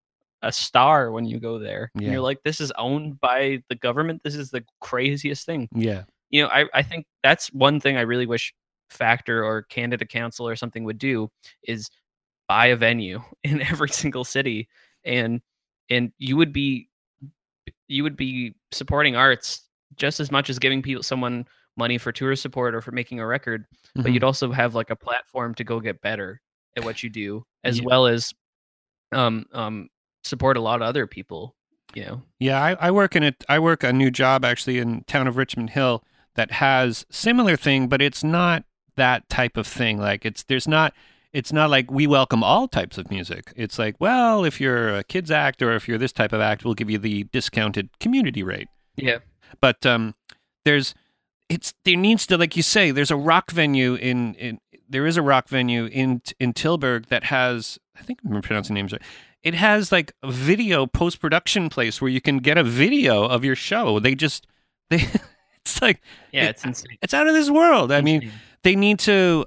a star when you go there, and yeah, you're like, this is owned by the government. This is the craziest thing. yeah. I think that's one thing I really wish Factor or Canada Council or something would do, is buy a venue in every single city, and you would be supporting arts just as much as giving someone money for tour support or for making a record, but Mm-hmm. you'd also have like a platform to go get better at what you do, as Yeah. well as support a lot of other people. Yeah, I work a new job actually in town of Richmond Hill that has similar thing, but it's not that type of thing. Like it's not like we welcome all types of music. It's like, well, if you're a kids act or if you're this type of act, we'll give you the discounted community rate. Yeah. But there's there needs to, like you say, there's a rock venue in there is a rock venue in Tilburg that has, I think I'm pronouncing names right. It has like a video post production place where you can get a video of your show. They it's like Yeah, it's insane. it's out of this world. I mean, Insane. they need to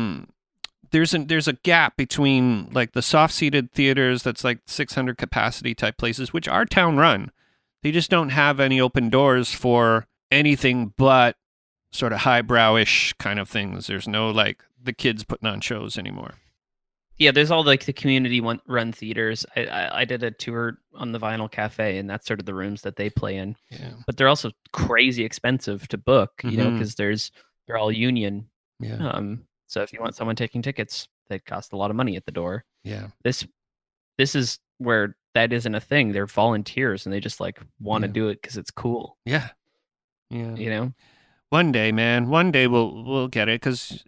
there's a gap between like the soft seated theaters that's like 600 capacity type places, which are town run. They just don't have any open doors for anything but sort of highbrowish kind of things. There's no like the kids putting on shows anymore. Yeah, there's all like the community run theaters. I did a tour on the Vinyl Cafe, and that's sort of the rooms that they play in. Yeah. But they're also crazy expensive to book, Mhm. because they're all union. Yeah. So if you want someone taking tickets, they cost a lot of money at the door. Yeah. This is where that isn't a thing. They're volunteers, and they just like want to Yeah. do it because it's cool. Yeah. Yeah. You know? One day, man. One day we'll get it because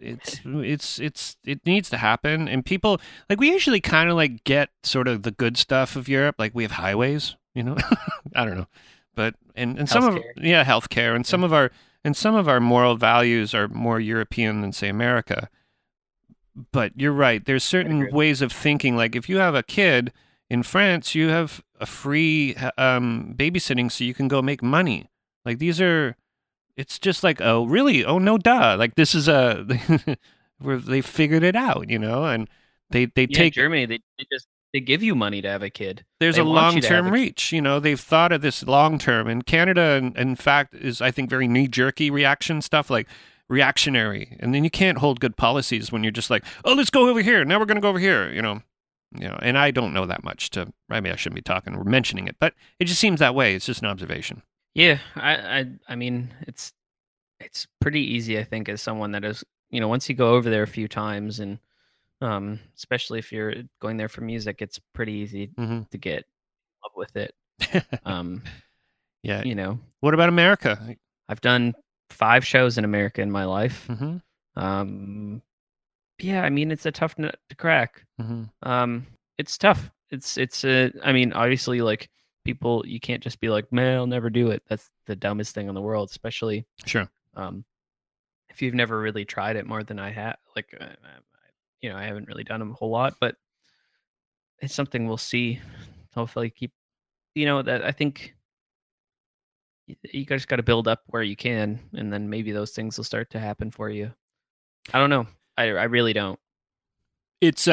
it needs to happen. And people like we usually kind of like get sort of the good stuff of Europe. Like we have highways, I don't know, but and some of Healthcare. healthcare and Yeah. some of our moral values are more European than say America. But you're right. There's certain ways of thinking. Like if you have a kid in France, you have a free babysitting, so you can go make money. Like these are. It's just like, oh, really? Oh, no, duh. Like this is where they figured it out, and they Yeah, take Germany, they just they give you money to have a kid. There's They a want you to have long-term a kid. reach. They've thought of this long-term, and Canada, in fact, is I think very knee-jerky reaction stuff, like reactionary, and then you can't hold good policies when you're just like, oh, let's go over here. Now we're going to go over here. And I don't know that much to. Maybe I shouldn't be talking or mentioning it, but it just seems that way. It's just an observation. Yeah, I mean, it's pretty easy, I think, as someone that is, once you go over there a few times, and especially if you're going there for music, it's pretty easy Mm-hmm. to get in love with it. Um, Yeah. you know, What about America? I've done 5 shows in America in my life. Mm-hmm. Yeah, I mean, it's a tough nut to crack. Mm-hmm. It's tough. I mean, obviously, like, people, you can't just be like, man, I'll never do it. That's the dumbest thing in the world, especially Sure. if you've never really tried it more than I have. Like, I haven't really done them a whole lot, but it's something we'll see. Hopefully, that I think you guys got to build up where you can, and then maybe those things will start to happen for you. I don't know. I really don't. It's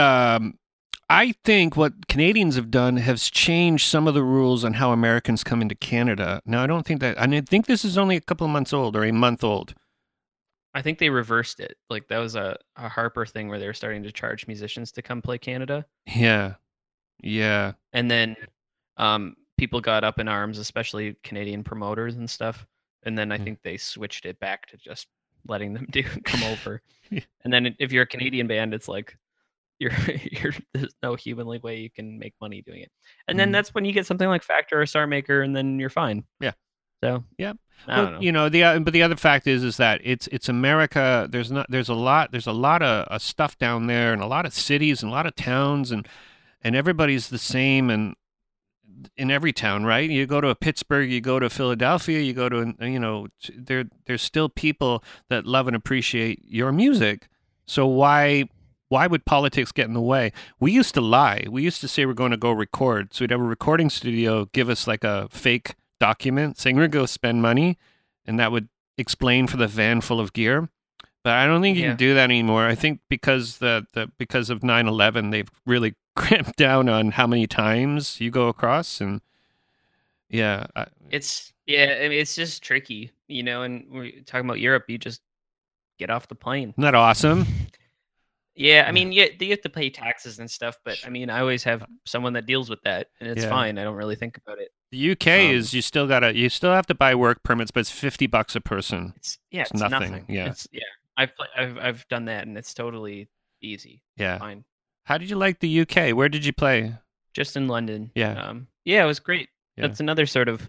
I think what Canadians have done has changed some of the rules on how Americans come into Canada. Now, I don't think that. I think this is only a couple of months old or a month old. I think they reversed it. Like, that was a Harper thing where they were starting to charge musicians to come play Canada. Yeah. Yeah. And then people got up in arms, especially Canadian promoters and stuff. And then I think they switched it back to just letting them come over. Yeah. And then if you're a Canadian band, it's like there's no humanly way you can make money doing it. And then that's when you get something like Factor or Star Maker, and then you're fine. Yeah. So yeah. I don't know. But the other fact is that it's America. There's a lot of stuff down there, and a lot of cities and a lot of towns, and everybody's the same, and in every town, right? You go to a Pittsburgh, you go to Philadelphia, you go to there's still people that love and appreciate your music. So why would politics get in the way? We used to lie. We used to say we're going to go record. So we'd have a recording studio give us like a fake document saying we're going to go spend money, and that would explain for the van full of gear. But I don't think you can do that anymore. I think because because of 9/11, they've really cramped down on how many times you go across, and yeah, I mean, it's just tricky, and we're talking about Europe. You just get off the plane. Isn't that awesome? Yeah, I mean, you have to pay taxes and stuff, but I mean, I always have someone that deals with that, and it's fine. I don't really think about it. The UK is you still have to buy work permits, but it's $50 a person. It's nothing. Yeah, I've done that, and it's totally easy. Yeah, fine. How did you like the UK? Where did you play? Just in London. Yeah. Yeah, it was great. Yeah. That's another sort of,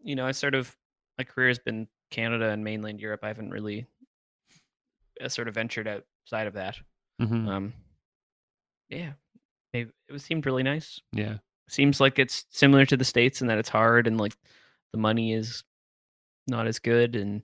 my career has been Canada and mainland Europe. I haven't really sort of ventured outside of that. Mm-hmm. Yeah, it seemed really nice. Yeah. Seems like it's similar to the States in that it's hard, and like the money is not as good, and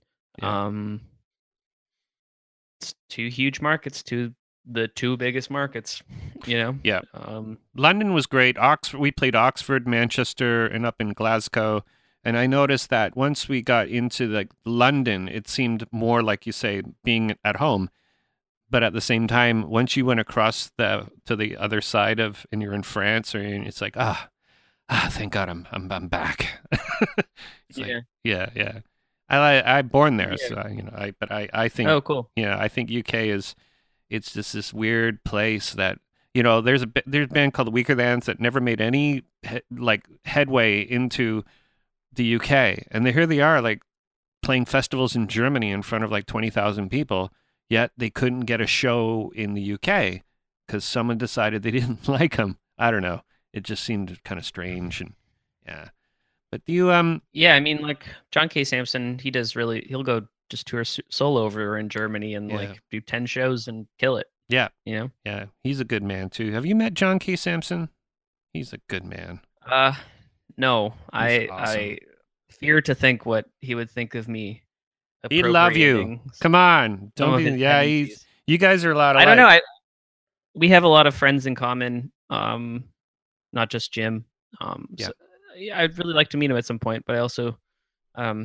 it's 2 huge markets, the 2 biggest markets, Yeah. London was great. We played Oxford, Manchester, and up in Glasgow. And I noticed that once we got into London, it seemed more like you say being at home. But at the same time, once you went across to the other side and you're in France, it's like thank God I'm back. Yeah. I'm born there, so I think. Oh, cool. Yeah, I think UK it's just this weird place that there's a band called the Weakerthans that never made any headway into the UK, and here they are playing festivals in Germany in front of 20,000 people. Yet they couldn't get a show in the UK because someone decided they didn't like them. I don't know. It just seemed kind of strange, and yeah. But you yeah, I mean, John K. Samson, he'll go just tour solo over in Germany and do 10 shows and kill it. Yeah, yeah, he's a good man too. Have you met John K. Samson? He's a good man. No, I fear to think what he would think of me. He'd love you. Come on. Don't be, yeah, you guys are a lot of I don't know. We have a lot of friends in common. Not just Jim. So I'd really like to meet him at some point, but I also I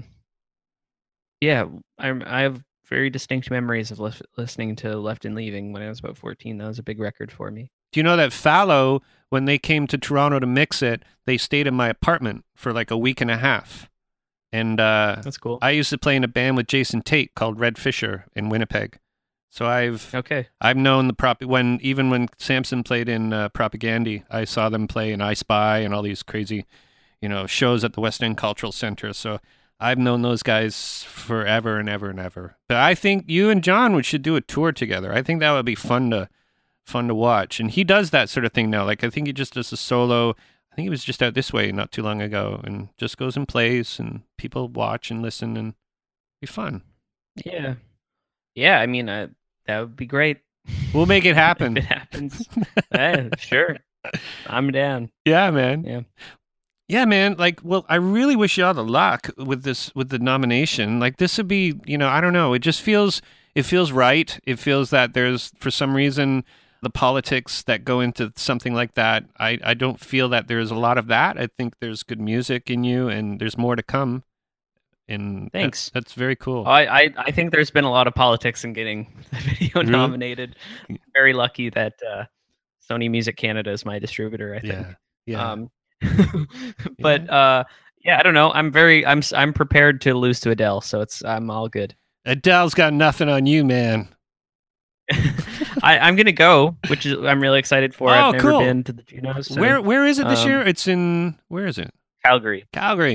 have very distinct memories of listening to Left and Leaving when I was about 14. That was a big record for me. Do you know that Fallow, when they came to Toronto to mix it, they stayed in my apartment for like a week and a half. And That's cool. I used to play in a band with Jason Tate called Red Fisher in Winnipeg. So I've known when Samson played in Propagandy, I saw them play in I Spy and all these crazy, shows at the West End Cultural Center. So I've known those guys forever and ever and ever. But I think you and John should do a tour together. I think that would be fun to watch. And he does that sort of thing now. Like I think he just does a solo. I think he was just out this way not too long ago and just goes and plays and people watch and listen and be fun. Yeah. Yeah, I mean, that would be great. We'll make it happen. If it happens. Sure. I'm down. Yeah, man. Yeah. Yeah, man. Like, well, I really wish you all the luck with the nomination. Like, this would be, I don't know. It just feels right. It feels that there's, for some reason, the politics that go into something like that. I don't feel that there's a lot of that. I think there's good music in you, and there's more to come. And thanks. That's very cool. I think there's been a lot of politics in getting the video nominated. Very lucky that Sony Music Canada is my distributor, I think. Yeah. But I don't know. I'm prepared to lose to Adele, so I'm all good. Adele's got nothing on you, man. I'm gonna go, which is I'm really excited for. I've never cool. been to the Junos. So, where is it this year? It's in where is it? Calgary.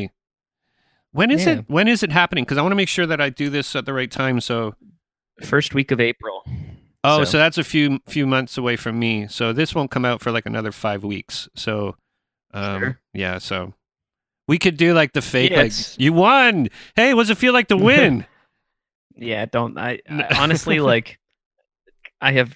When is it? When is it happening? Because I want to make sure that I do this at the right time. So, first week of April. Oh, so that's a few months away from me. So this won't come out for like another 5 weeks. So, sure. Yeah. So we could do like the fake. Yeah, like you won. Hey, what does it feel like to win? Yeah. I honestly like. I have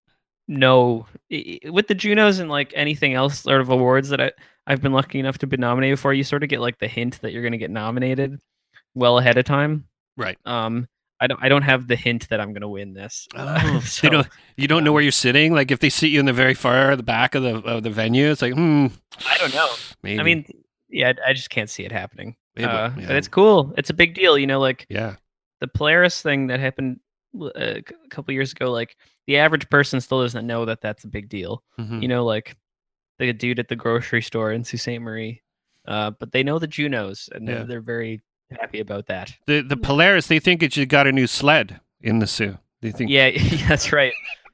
no with the Junos and like anything else sort of awards that I've been lucky enough to be nominated for. You sort of get like the hint that you're going to get nominated well ahead of time, right? I don't have the hint that I'm going to win this. So, you don't know where you're sitting. Like if they sit you in the very far the back of the venue, it's like I don't know. Maybe. I mean, yeah, I just can't see it happening. Yeah. But it's cool. It's a big deal, like the Polaris thing that happened a couple years ago. Like the average person still doesn't know that that's a big deal. Mm-hmm. Like the dude at the grocery store in Sault Ste. Marie, but they know the Junos and they're very happy about that. The Polaris, they think it's got a new sled in the Sioux. They think, yeah, that's right.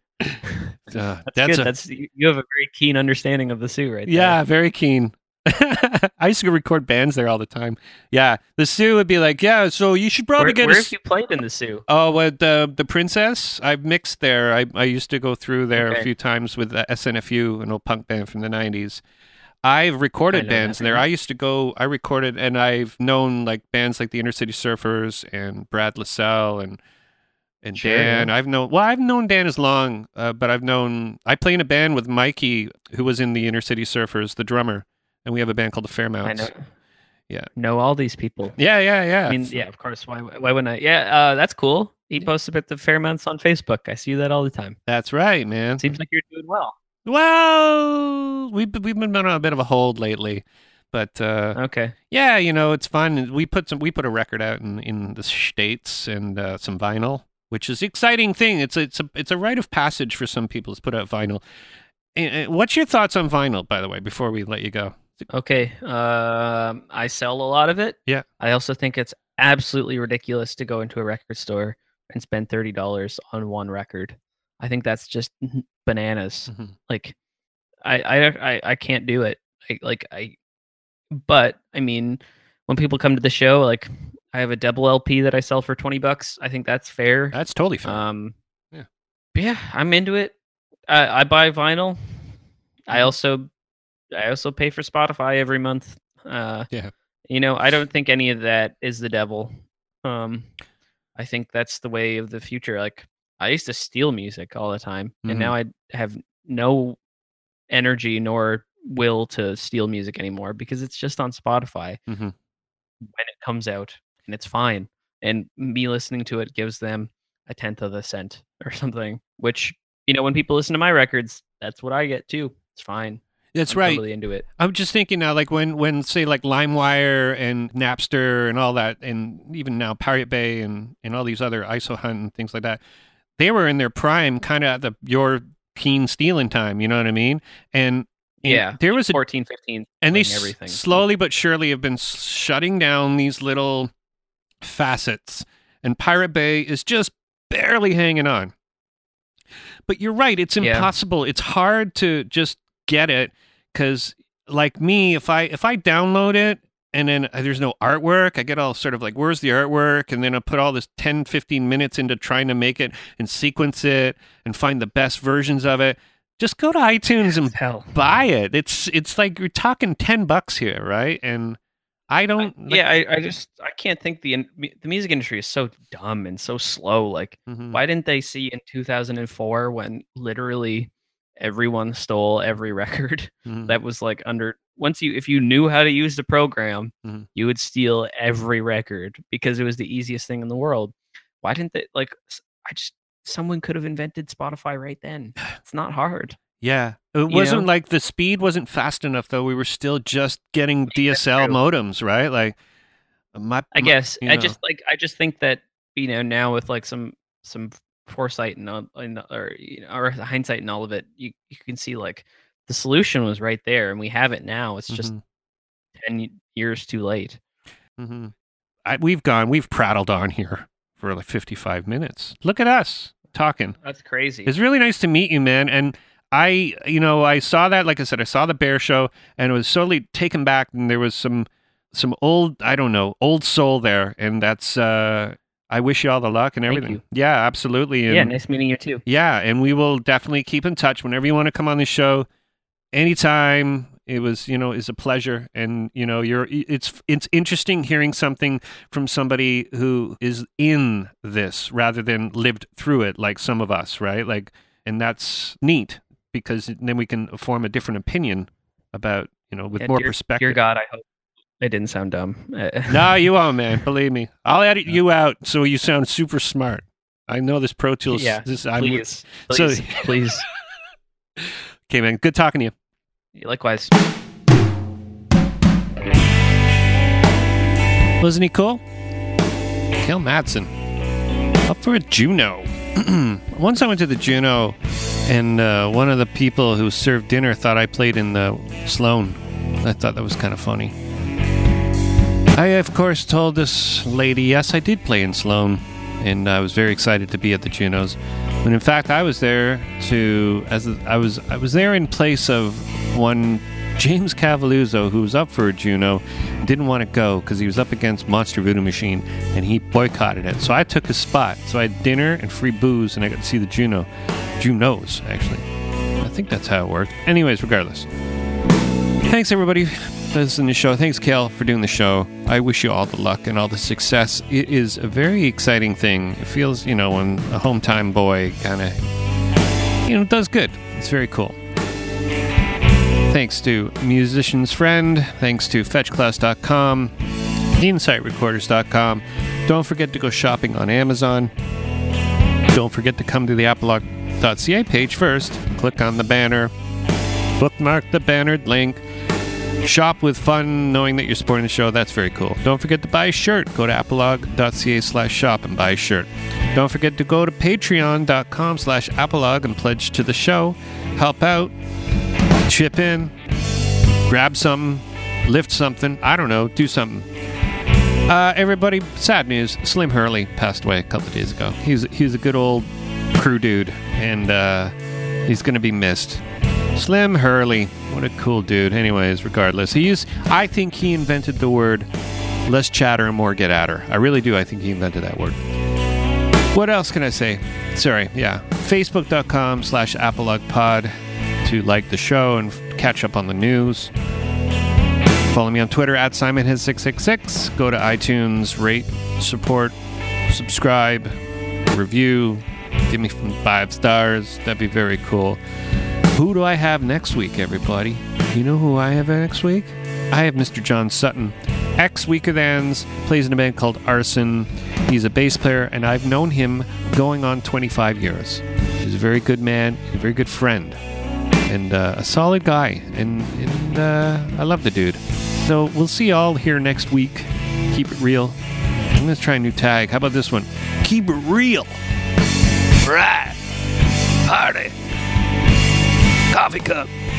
that's good. You have a very keen understanding of the Sioux, right? Yeah, very keen. I used to record bands there all the time. Yeah, the Sioux would be like, yeah, so you should probably Where have you played in the Sioux? Oh, with the Princess. I've mixed there. I used to go through there a few times with SNFU, an old punk band from the 90s. I've recorded bands there. I recorded, and I've known like bands like the Inner City Surfers and Brad LaSalle and Dan. I've known Dan as long, but I play in a band with Mikey, who was in the Inner City Surfers, the drummer. And we have a band called the Fairmounts. I know. Yeah. Know all these people. Yeah. I mean, yeah, of course. Why wouldn't I? Yeah, that's cool. He posts about the Fairmounts on Facebook. I see that all the time. That's right, man. Seems like you're doing well. Well, we've been on a bit of a hold lately, but okay. Yeah, it's fun. We put a record out in the States and some vinyl, which is an exciting thing. It's a rite of passage for some people to put out vinyl. What's your thoughts on vinyl, by the way, before we let you go? Okay. I sell a lot of it. Yeah. I also think it's absolutely ridiculous to go into a record store and spend $30 on one record. I think that's just bananas. Mm-hmm. Like, I can't do it. But I mean, when people come to the show, like I have a double LP that I sell for $20. I think that's fair. That's totally fair. Yeah. But yeah, I'm into it. I buy vinyl. I also pay for Spotify every month. Yeah. I don't think any of that is the devil. I think that's the way of the future. Like I used to steal music all the time, and now I have no energy nor will to steal music anymore because it's just on Spotify when it comes out, and it's fine. And me listening to it gives them a tenth of a cent or something, which when people listen to my records, that's what I get too. It's fine. That's right. Totally into it. I'm just thinking now, like when say like LimeWire and Napster and all that, and even now Pirate Bay and all these other ISO Hunt and things like that, they were in their prime, kind of at your keen stealing time. You know what I mean? And Yeah, there was 14, 15, and they everything. slowly but surely have been shutting down these little facets, and Pirate Bay is just barely hanging on. But you're right, it's impossible. It's hard to just get it, because like me, if I download it and then there's no artwork, I get all sort of like, where's the artwork? And then I put all this 10, 15 minutes into trying to make it and sequence it and find the best versions of it. Just go to iTunes and buy it. It's like you're talking $10 here, right? And I don't. I can't think the music industry is so dumb and so slow. Like, why didn't they see in 2004 when literally everyone stole every record that was like under? If you knew how to use the program, you would steal every record because it was the easiest thing in the world. Why didn't they? Like, someone could have invented Spotify right then. It's not hard. Yeah. It wasn't like the speed wasn't fast enough, though. We were still just getting DSL modems, right? Like, I just think that, now with like some foresight or hindsight and all of it, you can see like the solution was right there, and we have it now. It's just 10 years too late. We've prattled on here for like 55 minutes. Look at us talking. That's crazy. It's really nice to meet you, man. And I saw that, like I said, I saw the Bear show, and it was totally taken back, and there was some old soul there, and that's, I wish you all the luck and everything. Yeah, absolutely. And, nice meeting you too. Yeah, and we will definitely keep in touch whenever you want to come on the show, anytime. It was, is a pleasure, and it's interesting hearing something from somebody who is in this rather than lived through it like some of us, right? Like, and that's neat, because then we can form a different opinion about, with more perspective. Dear God, I hope I didn't sound dumb. No, you won't, man. Believe me. I'll edit you out so you sound super smart. I know this Pro Tools. Yeah, please. Okay, man. Good talking to you. Likewise. Wasn't he cool? Cale Madsen. Up for a Juno. Once I went to the Juno, and one of the people who served dinner thought I played in the Sloan. I thought that was kind of funny. I, of course, told this lady, yes, I did play in Sloan, and I was very excited to be at the Junos. But in fact, I was there I was there in place of one James Cavalluzzo, who was up for a Juno, didn't want to go because he was up against Monster Voodoo Machine, and he boycotted it. So I took his spot. So I had dinner and free booze, and I got to see the Junos, actually. I think that's how it worked. Anyways, regardless. Thanks, everybody, for listening to the show. Thanks, Cale, for doing the show. I wish you all the luck and all the success. It is a very exciting thing. It feels, when a hometown boy kind of, does good. It's very cool. Thanks to Musician's Friend. Thanks to FetchClass.com, InsightRecorders.com. Don't forget to go shopping on Amazon. Don't forget to come to the Apolog.ca page first. Click on the banner. Bookmark the bannered link. Shop with fun, knowing that you're supporting the show. That's very cool. Don't forget to buy a shirt. Go to apolog.ca/shop and buy a shirt. Don't forget to go to patreon.com/apolog and pledge to the show. Help out. Chip in. Grab something. Lift something. I don't know. Do something. Everybody, sad news. Slim Hurley passed away a couple of days ago. He's a good old crew dude, and he's going to be missed. Slim Hurley. What a cool dude. Anyways, regardless. I think he invented the word less chatter and more get at her. I really do. I think he invented that word. What else can I say? Sorry. Yeah. Facebook.com/ApologPod to like the show and catch up on the news. Follow me on Twitter @SimonHead666. Go to iTunes, rate, support, subscribe, review. Give me 5 stars. That'd be very cool. Who do I have next week, everybody? You know who I have next week? I have Mr. John Sutton. Ex-Weakerthans, plays in a band called Arson. He's a bass player, and I've known him going on 25 years. He's a very good man, a very good friend, and a solid guy, and I love the dude. So we'll see y'all here next week. Keep it real. I'm going to try a new tag. How about this one? Keep it real. Right. Party. coffee cup.